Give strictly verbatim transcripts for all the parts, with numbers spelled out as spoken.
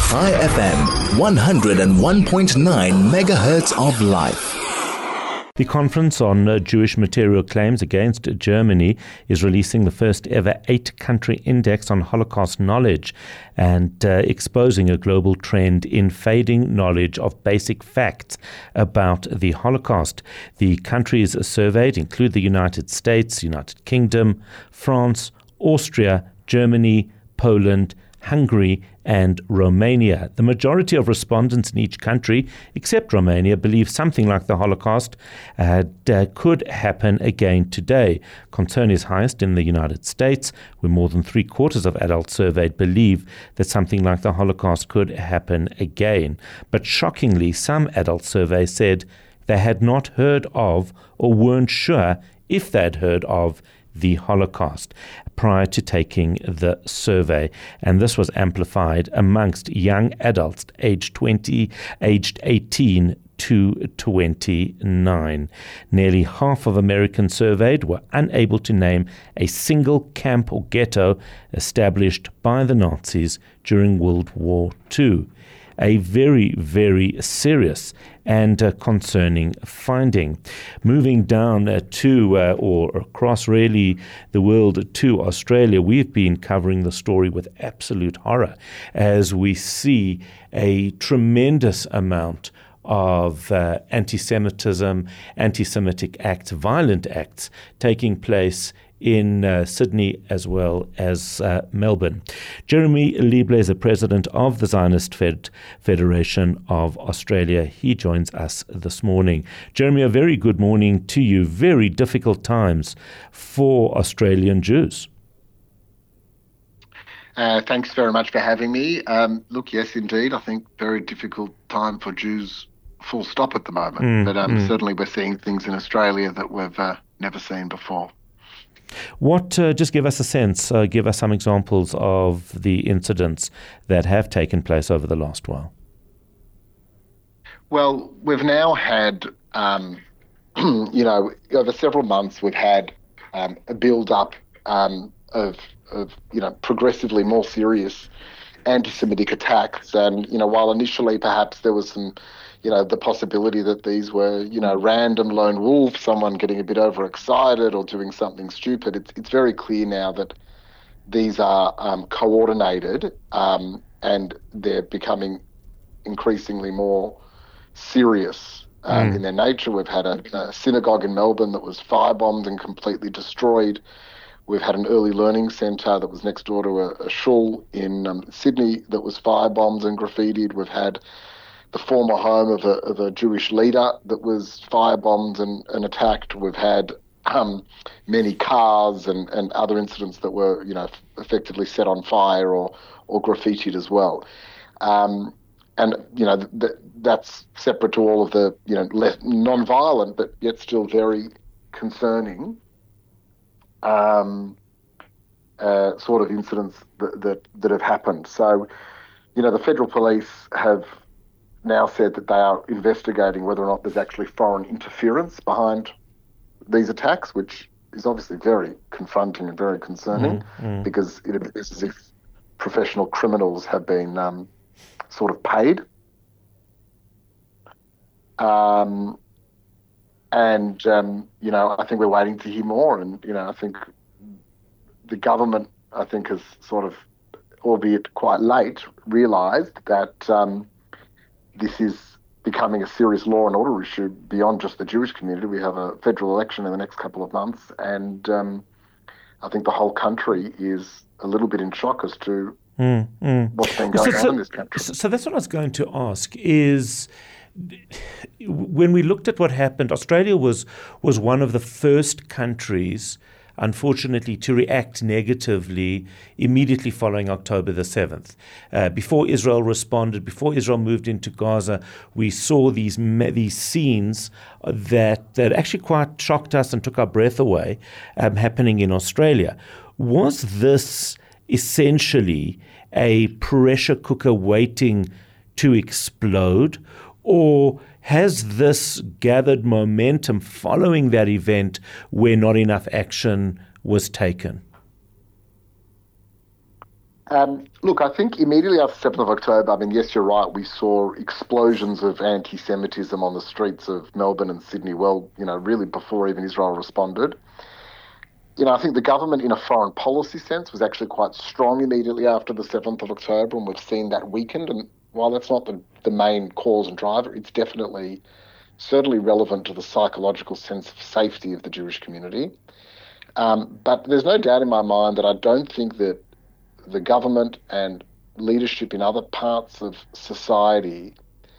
High F M, one oh one point nine megahertz of life. The Conference on uh, Jewish Material Claims Against Germany is releasing the first ever eight-country index on Holocaust knowledge and uh, exposing a global trend in fading knowledge of basic facts about the Holocaust. The countries surveyed include the United States, United Kingdom, France, Austria, Germany, Poland, Hungary, and Romania. The majority of respondents in each country, except Romania, believe something like the Holocaust uh, d- could happen again today. Concern is highest in the United States, where more than three quarters of adults surveyed believe that something like the Holocaust could happen again. But shockingly, some adults surveyed said they had not heard of or weren't sure if they'd heard of the Holocaust prior to taking the survey. And this was amplified amongst young adults aged twenty, aged eighteen to twenty-nine. Nearly half of Americans surveyed were unable to name a single camp or ghetto established by the Nazis during World War Two. A very, very serious and uh, concerning finding. Moving down uh, to, uh, or across really the world to Australia, we've been covering the story with absolute horror as we see a tremendous amount of uh, anti-Semitism, anti-Semitic acts, violent acts taking place in uh, Sydney as well as uh, Melbourne. Jeremy Lieble is the president of the Zionist Fed- Federation of Australia. He joins us this morning. Jeremy, a very good morning to you. Very difficult times for Australian Jews. Uh, thanks very much for having me. Um, look, yes, indeed. I think very difficult time for Jews, full stop at the moment. Mm, but um, mm. certainly we're seeing things in Australia that we've uh, never seen before. What, uh, just give us a sense, uh, give us some examples of the incidents that have taken place over the last while. Well, we've now had, um, you know, over several months we've had um, a build-up um, of, of, you know, progressively more serious anti-Semitic attacks. And, you know, while initially perhaps there was some, you know, the possibility that these were, you know, random lone wolf, someone getting a bit overexcited or doing something stupid, it's it's very clear now that these are um, coordinated um, and they're becoming increasingly more serious um, mm. in their nature. We've had a, a synagogue in Melbourne that was firebombed and completely destroyed. We've had an early learning centre that was next door to a, a shul in um, Sydney that was firebombed and graffitied. We've had the former home of a, of a Jewish leader that was firebombed and, and attacked. We've had um, many cars and, and other incidents that were, you know, effectively set on fire or or graffitied as well. Um, and, you know, th- th- that's separate to all of the, you know, less non-violent but yet still very concerning um, uh, sort of incidents that, that, that have happened. So, you know, the federal police have now said that they are investigating whether or not there's actually foreign interference behind these attacks, which is obviously very confronting and very concerning mm, mm. because it appears as if professional criminals have been um, sort of paid. Um, and, um, you know, I think we're waiting to hear more. And, you know, I think the government, I think, has sort of, albeit quite late, realised that um, this is becoming a serious law and order issue beyond just the Jewish community. We have a federal election in the next couple of months, and um, I think the whole country is a little bit in shock as to mm, mm. what's been going so, on so, in this country. So, so that's what I was going to ask is, when we looked at what happened, Australia was was one of the first countries, unfortunately, to react negatively immediately following October the seventh. Uh, before Israel responded, before Israel moved into Gaza, we saw these these scenes that, that actually quite shocked us and took our breath away um, happening in Australia. Was this essentially a pressure cooker waiting to explode, or has this gathered momentum following that event where not enough action was taken? Um, look, I think immediately after seventh of October, I mean, yes, you're right, we saw explosions of anti-Semitism on the streets of Melbourne and Sydney, well, you know, really before even Israel responded. You know, I think the government in a foreign policy sense was actually quite strong immediately after the seventh of October, and we've seen that weakened. And while that's not the, the main cause and driver, it's definitely, certainly relevant to the psychological sense of safety of the Jewish community. Um, but there's no doubt in my mind that I don't think that the government and leadership in other parts of society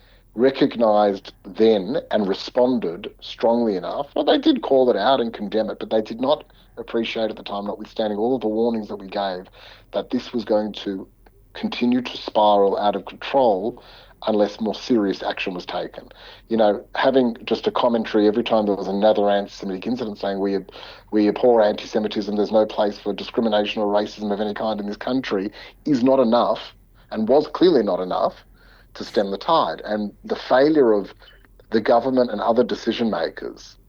recognised then and responded strongly enough. Well, they did call it out and condemn it, but they did not appreciate at the time, notwithstanding all of the warnings that we gave, that this was going to continue to spiral out of control unless more serious action was taken. You know, having just a commentary every time there was another anti-Semitic incident saying we we abhor anti-Semitism, there's no place for discrimination or racism of any kind in this country is not enough, and was clearly not enough, to stem the tide. And the failure of the government and other decision makers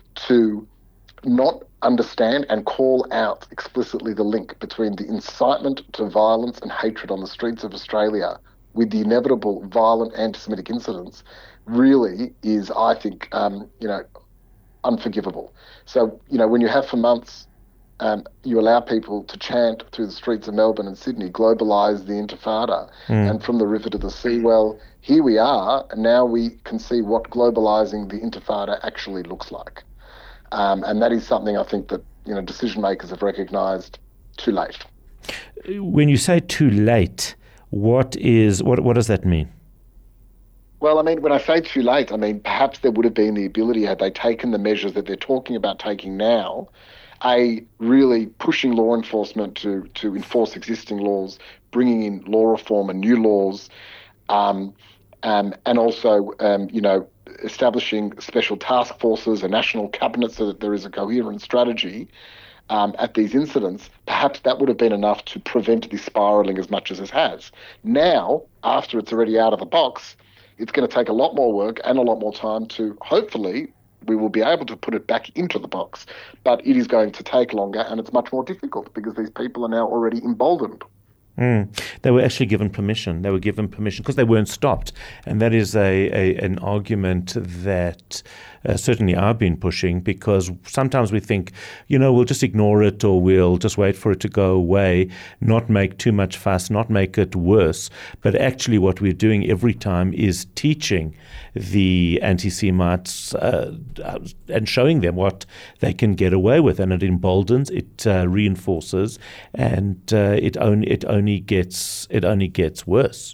to not understand and call out explicitly the link between the incitement to violence and hatred on the streets of Australia with the inevitable violent anti-Semitic incidents really is, I think, um, you know, unforgivable. So, you know, when you have for months, um, you allow people to chant through the streets of Melbourne and Sydney, globalise the Intifada, mm. and from the river to the sea, well, here we are, and now we can see what globalising the Intifada actually looks like. Um, and that is something I think that, you know, decision makers have recognised too late. When you say too late, what is what what does that mean? Well, I mean, when I say too late, I mean, perhaps there would have been the ability, had they taken the measures that they're talking about taking now, A, really pushing law enforcement to, to enforce existing laws, bringing in law reform and new laws, um, um, and also, um, you know, establishing special task forces, a national cabinet so that there is a coherent strategy um, at these incidents. Perhaps that would have been enough to prevent this spiralling as much as it has. Now, after it's already out of the box, it's going to take a lot more work and a lot more time to, hopefully, we will be able to put it back into the box. But it is going to take longer, and it's much more difficult because these people are now already emboldened. Mm. They were actually given permission. They were given permission because they weren't stopped. And that is a, a an argument that uh, certainly I've been pushing, because sometimes we think, you know, we'll just ignore it or we'll just wait for it to go away, not make too much fuss, not make it worse. But actually what we're doing every time is teaching the anti-Semites uh, and showing them what they can get away with. And it emboldens, it uh, reinforces, and uh, it only it only gets it only gets worse.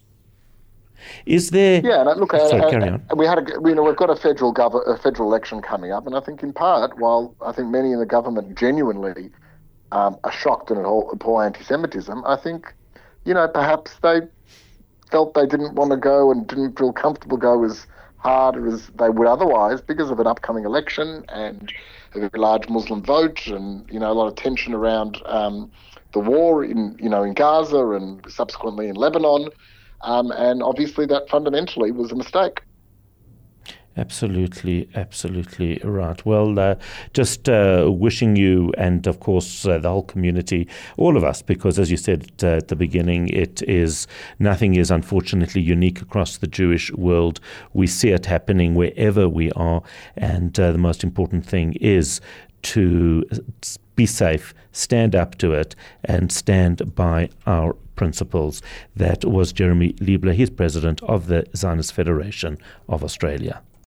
Is there? Yeah, and look, sorry, uh, carry on. We had a, you know, we've got a federal gov- a federal election coming up, and I think in part, while I think many in the government genuinely um, are shocked and abhor anti-Semitism, I think, you know, perhaps they felt they didn't want to go and didn't feel comfortable go as hard as they would otherwise because of an upcoming election and a very large Muslim vote, and you know, a lot of tension around um, the war in you know in Gaza and subsequently in Lebanon. Um, and obviously that fundamentally was a mistake. Absolutely, absolutely right. Well, uh, just uh, wishing you and, of course, uh, the whole community, all of us, because as you said uh, at the beginning, it is, nothing is unfortunately unique across the Jewish world. We see it happening wherever we are, and uh, the most important thing is to be safe, stand up to it, and stand by our principles. That was Jeremy Liebler. He's president of the Zionist Federation of Australia.